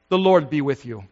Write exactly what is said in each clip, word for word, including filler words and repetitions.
The Lord be with you.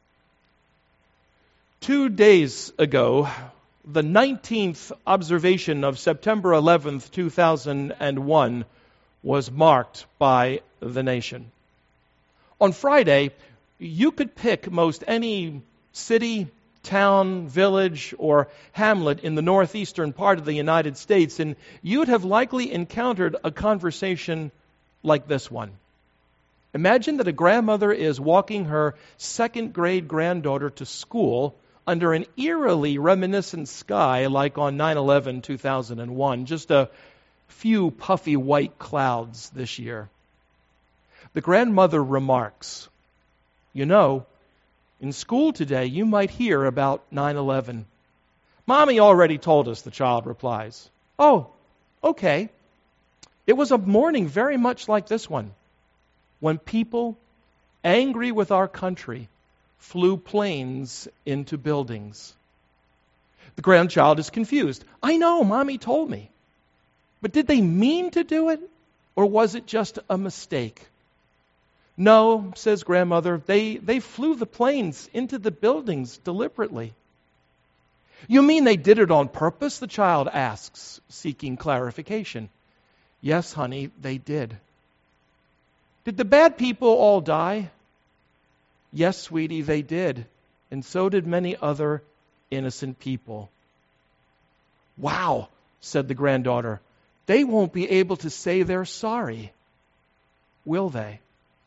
Two days ago, the nineteenth observation of September eleventh, two thousand one was marked by the nation. On Friday, you could pick most any city, town, village, or hamlet in the northeastern part of the United States, and you'd have likely encountered a conversation like this one. Imagine that a grandmother is walking her second grade granddaughter to school under an eerily reminiscent sky like on nine eleven, two thousand one, just a few puffy white clouds this year. The grandmother remarks, "You know, in school today you might hear about nine eleven. Mommy already told us," the child replies. "Oh, okay. It was a morning very much like this one, when people, angry with our country, flew planes into buildings." The grandchild is confused. "I know, Mommy told me. But did they mean to do it, or was it just a mistake?" "No," says grandmother, they, they flew the planes into the buildings deliberately." "You mean they did it on purpose?" the child asks, seeking clarification. "Yes, honey, they did." "Did the bad people all die?" "Yes, sweetie, they did. And so did many other innocent people." "Wow," said the granddaughter. "They won't be able to say they're sorry, will they?"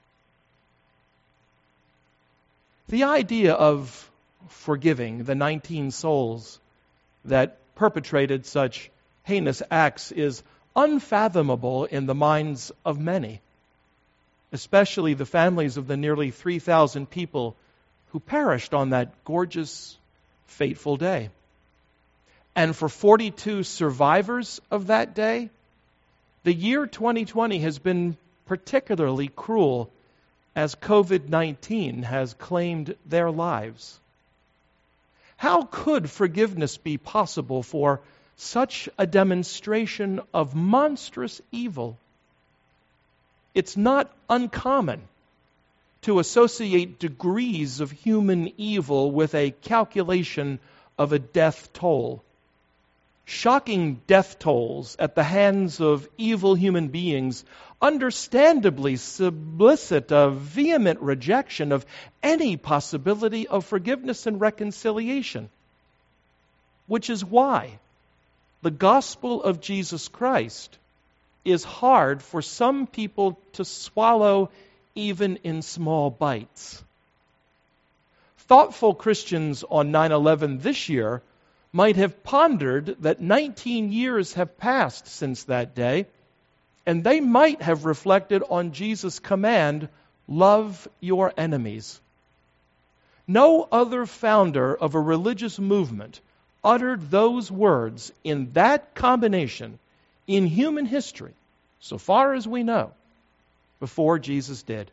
The idea of forgiving the nineteen souls that perpetrated such heinous acts is unfathomable in the minds of many, especially the families of the nearly three thousand people who perished on that gorgeous, fateful day. And for forty-two survivors of that day, the year twenty twenty has been particularly cruel as covid nineteen has claimed their lives. How could forgiveness be possible for such a demonstration of monstrous evil? It's not uncommon to associate degrees of human evil with a calculation of a death toll. Shocking death tolls at the hands of evil human beings understandably solicit a vehement rejection of any possibility of forgiveness and reconciliation, which is why the gospel of Jesus Christ is hard for some people to swallow even in small bites. Thoughtful Christians on nine eleven this year might have pondered that nineteen years have passed since that day, and they might have reflected on Jesus' command, "Love your enemies." No other founder of a religious movement uttered those words in that combination in human history, so far as we know, before Jesus did.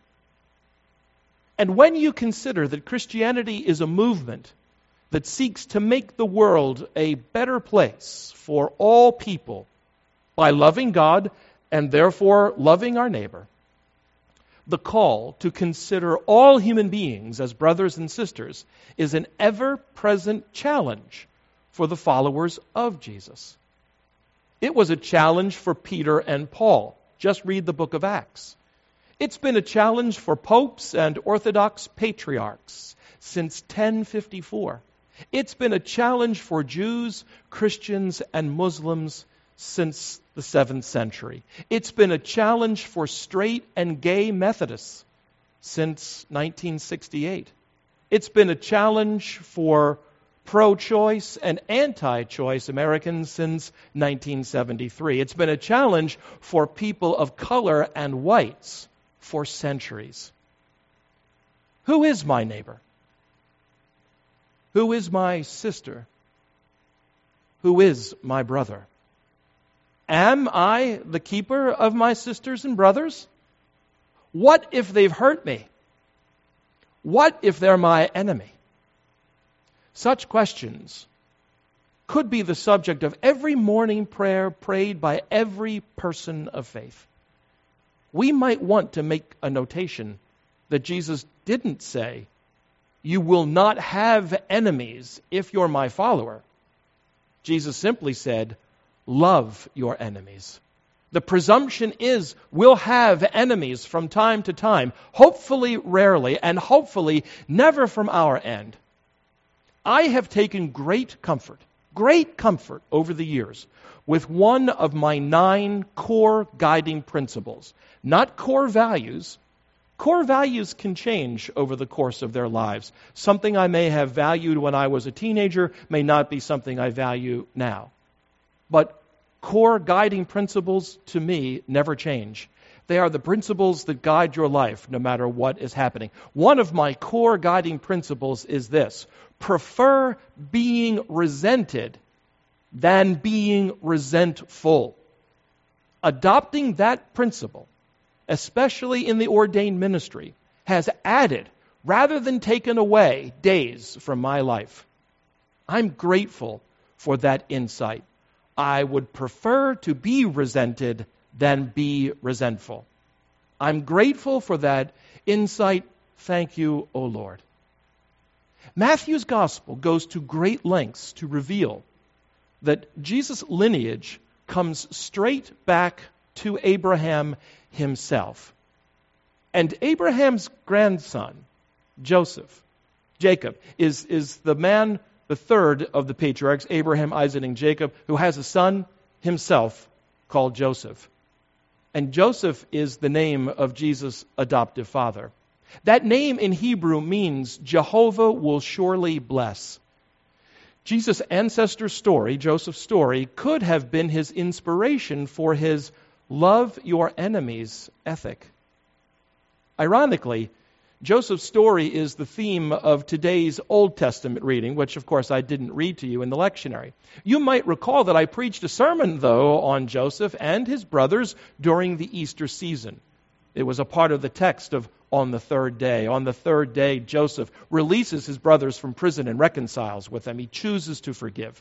And when you consider that Christianity is a movement that seeks to make the world a better place for all people by loving God and therefore loving our neighbor, the call to consider all human beings as brothers and sisters is an ever-present challenge for the followers of Jesus. It was a challenge for Peter and Paul. Just read the book of Acts. It's been a challenge for popes and Orthodox patriarchs since ten fifty-four. It's been a challenge for Jews, Christians, and Muslims since the seventh century. It's been a challenge for straight and gay Methodists since nineteen sixty-eight. It's been a challenge for pro-choice and anti-choice Americans since nineteen seventy-three. It's been a challenge for people of color and whites for centuries. Who is my neighbor? Who is my sister? Who is my brother? Am I the keeper of my sisters and brothers? What if they've hurt me? What if they're my enemy? Such questions could be the subject of every morning prayer prayed by every person of faith. We might want to make a notation that Jesus didn't say, "You will not have enemies if you're my follower." Jesus simply said, "Love your enemies." The presumption is we'll have enemies from time to time, hopefully rarely, and hopefully never from our end. I have taken great comfort, great comfort over the years with one of my nine core guiding principles. Not core values. Core values can change over the course of their lives. Something I may have valued when I was a teenager may not be something I value now. But core guiding principles, to me, never change. They are the principles that guide your life, no matter what is happening. One of my core guiding principles is this: prefer being resented than being resentful. Adopting that principle, especially in the ordained ministry, has added, rather than taken away, days from my life. I'm grateful for that insight. I would prefer to be resented than be resentful. I'm grateful for that insight. Thank you, O Lord. Matthew's gospel goes to great lengths to reveal that Jesus' lineage comes straight back to Abraham himself. And Abraham's grandson, Joseph, Jacob, is, is the man, the third of the patriarchs, Abraham, Isaac, and Jacob, who has a son himself called Joseph. And Joseph is the name of Jesus' adoptive father. That name in Hebrew means Jehovah will surely bless. Jesus' ancestor story, Joseph's story, could have been his inspiration for his love your enemies ethic. Ironically, Joseph's story is the theme of today's Old Testament reading, which of course I didn't read to you in the lectionary. You might recall that I preached a sermon, though, on Joseph and his brothers during the Easter season. It was a part of the text of on the third day. On the third day, Joseph releases his brothers from prison and reconciles with them. He chooses to forgive.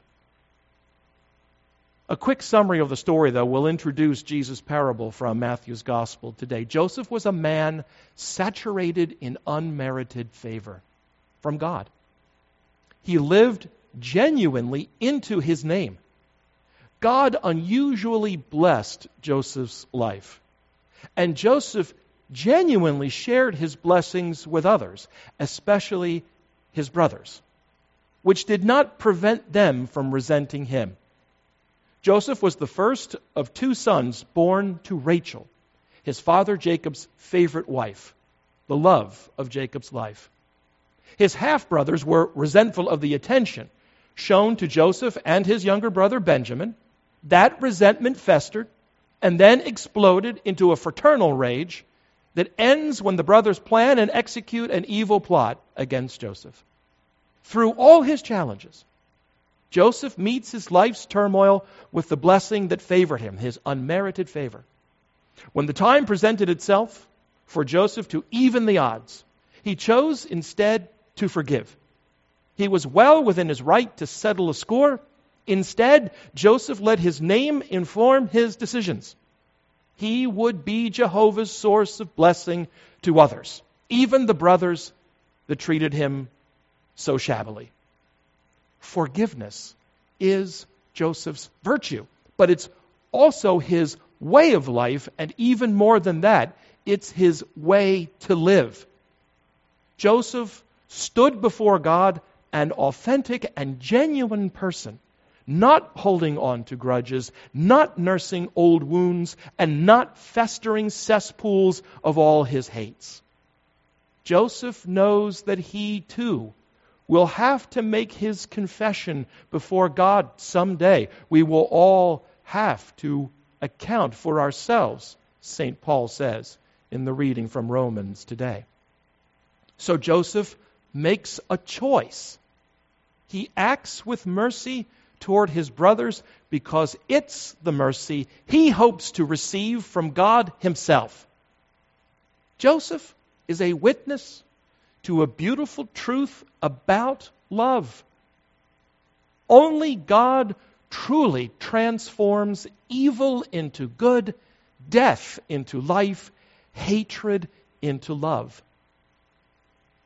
A quick summary of the story, though, will introduce Jesus' parable from Matthew's Gospel today. Joseph was a man saturated in unmerited favor from God. He lived genuinely into his name. God unusually blessed Joseph's life. And Joseph genuinely shared his blessings with others, especially his brothers, which did not prevent them from resenting him. Joseph was the first of two sons born to Rachel, his father Jacob's favorite wife, the love of Jacob's life. His half-brothers were resentful of the attention shown to Joseph and his younger brother Benjamin. That resentment festered and then exploded into a fraternal rage that ends when the brothers plan and execute an evil plot against Joseph. Through all his challenges, Joseph meets his life's turmoil with the blessing that favored him, his unmerited favor. When the time presented itself for Joseph to even the odds, he chose instead to forgive. He was well within his right to settle a score. Instead, Joseph let his name inform his decisions. He would be Jehovah's source of blessing to others, even the brothers that treated him so shabbily. Forgiveness is Joseph's virtue, but it's also his way of life, and even more than that, it's his way to live. Joseph stood before God an authentic and genuine person, not holding on to grudges, not nursing old wounds, and not festering cesspools of all his hates. Joseph knows that he too will have to make his confession before God someday. We will all have to account for ourselves, Saint Paul says in the reading from Romans today. So Joseph makes a choice. He acts with mercy toward his brothers because it's the mercy he hopes to receive from God himself. Joseph is a witness to a beautiful truth about love. Only God truly transforms evil into good, death into life, hatred into love.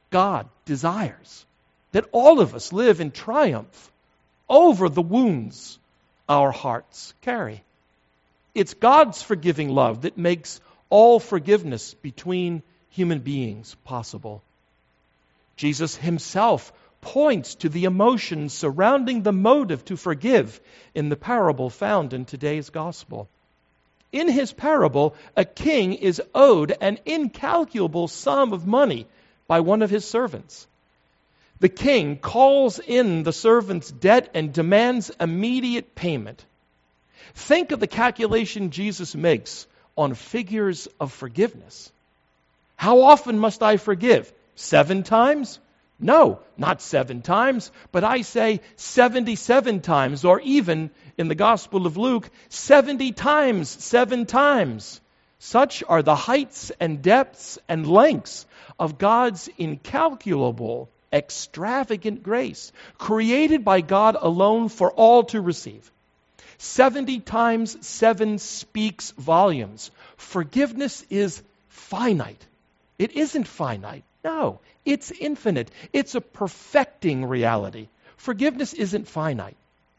God desires that all of us live in triumph over the wounds our hearts carry. It's God's forgiving love that makes all forgiveness between human beings possible. Jesus himself points to the emotions surrounding the motive to forgive in the parable found in today's gospel. In his parable, a king is owed an incalculable sum of money by one of his servants. The king calls in the servant's debt and demands immediate payment. Think of the calculation Jesus makes on figures of forgiveness. How often must I forgive? Seven times? No, not seven times, but I say seventy-seven times, or even, in the Gospel of Luke, seventy times, seven times. Such are the heights and depths and lengths of God's incalculable, extravagant grace, created by God alone for all to receive. Seventy times seven speaks volumes. Forgiveness is finite. It isn't finite. No, it's infinite. It's a perfecting reality. Forgiveness isn't finite.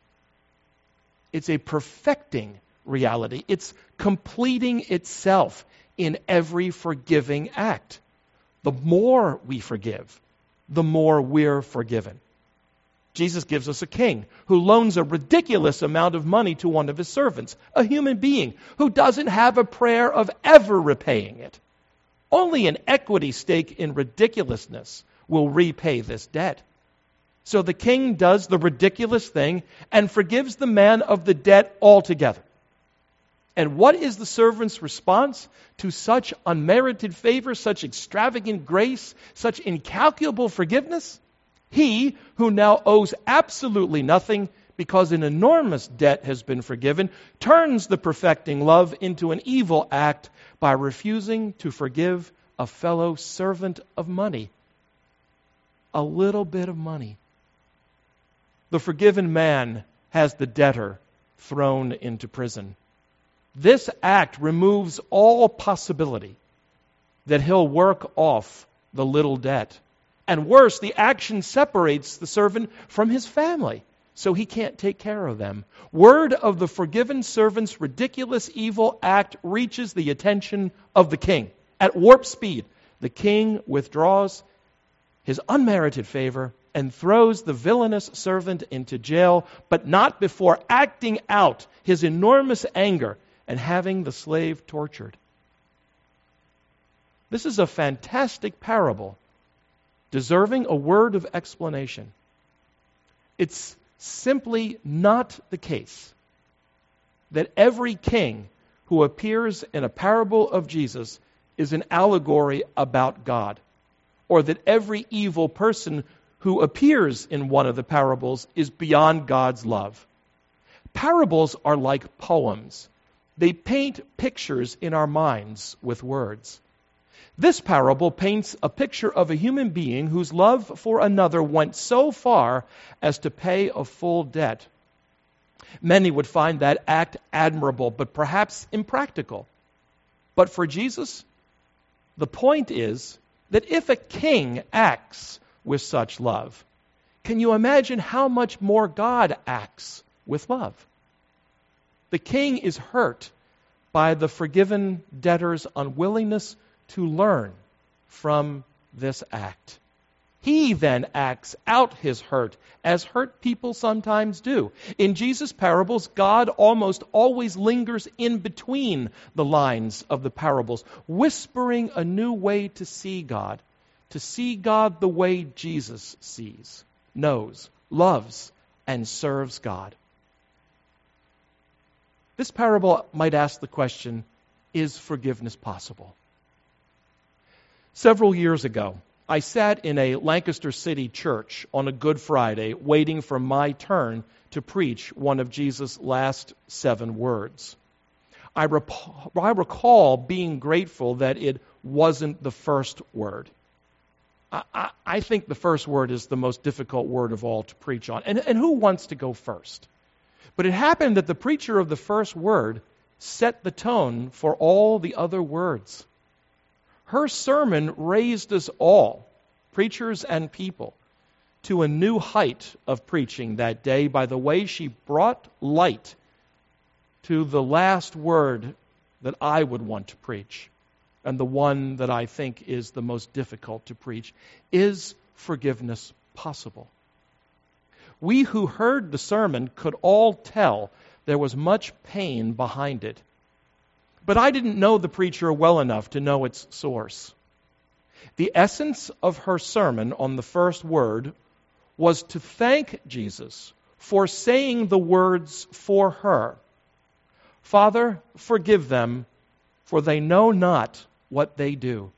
It's a perfecting reality. It's completing itself in every forgiving act. The more we forgive, the more we're forgiven. Jesus gives us a king who loans a ridiculous amount of money to one of his servants, a human being who doesn't have a prayer of ever repaying it. Only an equity stake in ridiculousness will repay this debt. So the king does the ridiculous thing and forgives the man of the debt altogether. And what is the servant's response to such unmerited favor, such extravagant grace, such incalculable forgiveness? He, who now owes absolutely nothing because an enormous debt has been forgiven, turns the perfecting love into an evil act by refusing to forgive a fellow servant of money. A little bit of money. The forgiven man has the debtor thrown into prison. This act removes all possibility that he'll work off the little debt. And worse, the action separates the servant from his family, so he can't take care of them. Word of the forgiven servant's ridiculous evil act reaches the attention of the king. At warp speed, the king withdraws his unmerited favor and throws the villainous servant into jail, but not before acting out his enormous anger and having the slave tortured. This is a fantastic parable, deserving a word of explanation. It's simply not the case that every king who appears in a parable of Jesus is an allegory about God, or that every evil person who appears in one of the parables is beyond God's love. Parables are like poems. They paint pictures in our minds with words. This parable paints a picture of a human being whose love for another went so far as to pay a full debt. Many would find that act admirable, but perhaps impractical. But for Jesus, the point is that if a king acts with such love, can you imagine how much more God acts with love? The king is hurt by the forgiven debtor's unwillingness to learn from this act. He then acts out his hurt, as hurt people sometimes do. In Jesus' parables, God almost always lingers in between the lines of the parables, whispering a new way to see God, to see God the way Jesus sees, knows, loves, and serves God. This parable might ask the question, is forgiveness possible? Several years ago, I sat in a Lancaster City church on a Good Friday waiting for my turn to preach one of Jesus' last seven words. I, rep- I recall being grateful that it wasn't the first word. I, I, I think the first word is the most difficult word of all to preach on. And, and who wants to go first? But it happened that the preacher of the first word set the tone for all the other words. Her sermon raised us all preachers and people, to a new height of preaching that day by the way she brought light to the last word that I would want to preach, and the one that I think is the most difficult to preach. Is forgiveness possible? We who heard the sermon could all tell there was much pain behind it. But I didn't know the preacher well enough to know its source. The essence of her sermon on the first word was to thank Jesus for saying the words for her. Father, forgive them, for they know not what they do.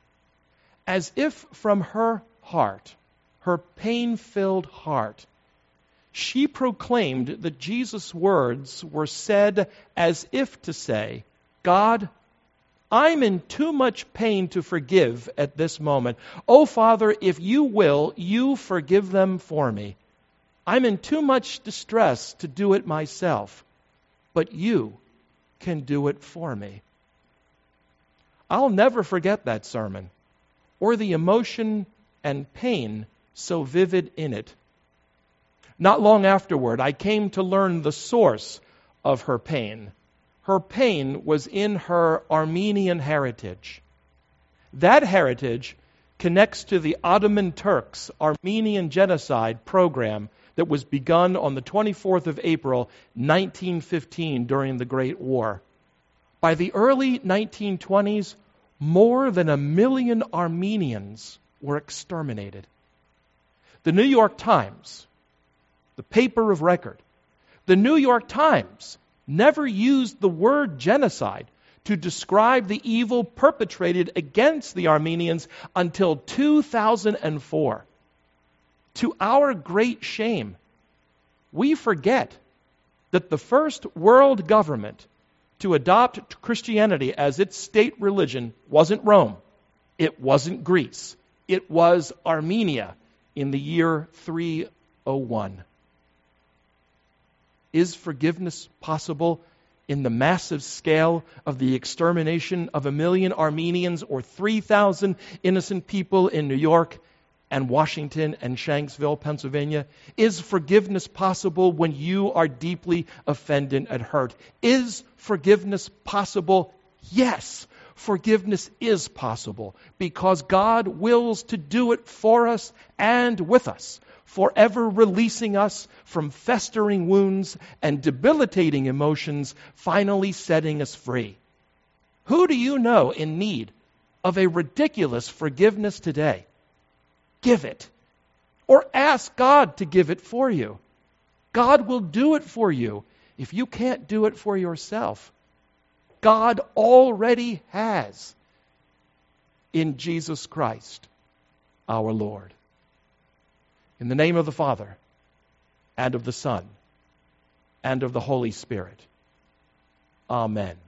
As if from her heart, her pain-filled heart, she proclaimed that Jesus' words were said as if to say, God, I'm in too much pain to forgive at this moment. Oh, Father, if you will, you forgive them for me. I'm in too much distress to do it myself, but you can do it for me. I'll never forget that sermon, or the emotion and pain so vivid in it. Not long afterward, I came to learn the source of her pain. Her pain was in her Armenian heritage. That heritage connects to the Ottoman Turks' Armenian genocide program that was begun on the twenty-fourth of April, nineteen fifteen, during the Great War. By the early nineteen twenties, more than a million Armenians were exterminated. The New York Times, the paper of record, the New York Times never used the word genocide to describe the evil perpetrated against the Armenians until two thousand four. To our great shame, we forget that the first world government to adopt Christianity as its state religion wasn't Rome, it wasn't Greece, it was Armenia in the year three oh one. Is forgiveness possible in the massive scale of the extermination of a million Armenians or three thousand innocent people in New York and Washington and Shanksville, Pennsylvania? Is forgiveness possible when you are deeply offended and hurt? Is forgiveness possible? Yes, forgiveness is possible because God wills to do it for us and with us, forever releasing us from festering wounds and debilitating emotions, finally setting us free. Who do you know in need of a ridiculous forgiveness today? Give it. Or ask God to give it for you. God will do it for you if you can't do it for yourself. God already has in Jesus Christ, our Lord. In the name of the Father, and of the Son, and of the Holy Spirit. Amen.